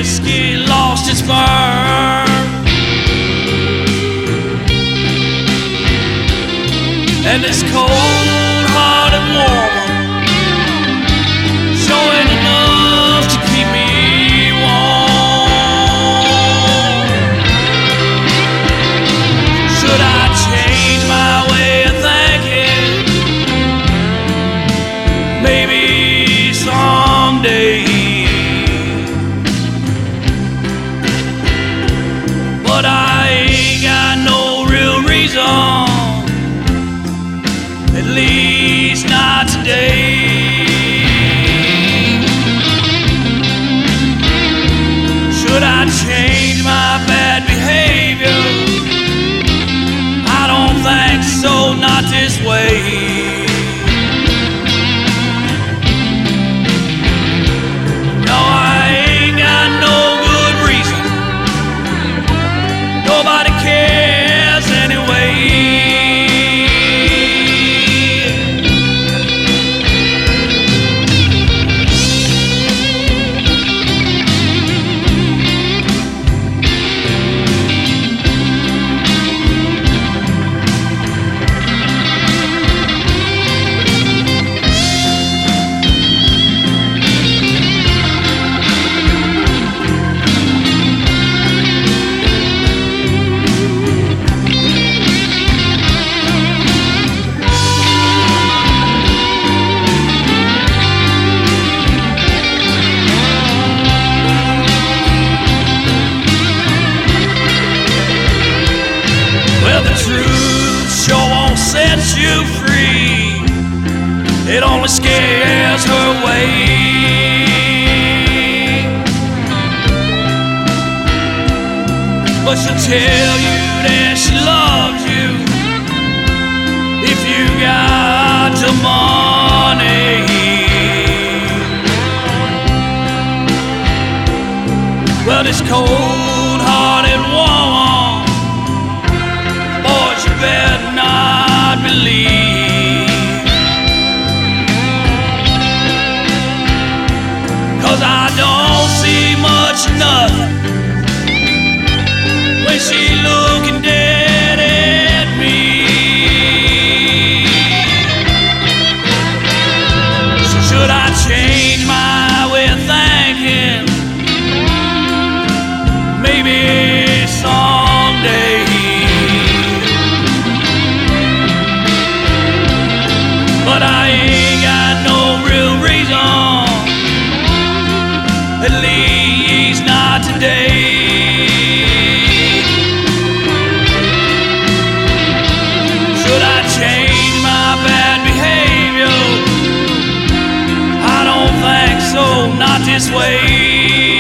whiskey lost its burn, and this cold-hearted woman showing enough to keep me warm. Should I change my way of thinking? Maybe someday. But I ain't got no real reason, at least not today. Should I change my bad behavior? I don't think so, not this way. No, I ain't got no good reason. Nobody cares anyway. The truth sure won't set you free. It only scares her away. But she'll tell you that she loves you if you got the money. Well, this cold-hearted woman, boys, you better not believe, 'cause I don't see much nothing when she looking dead at me. So should I change my way of thinking? Maybe someday. But I ain't got no real reason, at least not today. Should I change my bad behavior? I don't think so, not this way.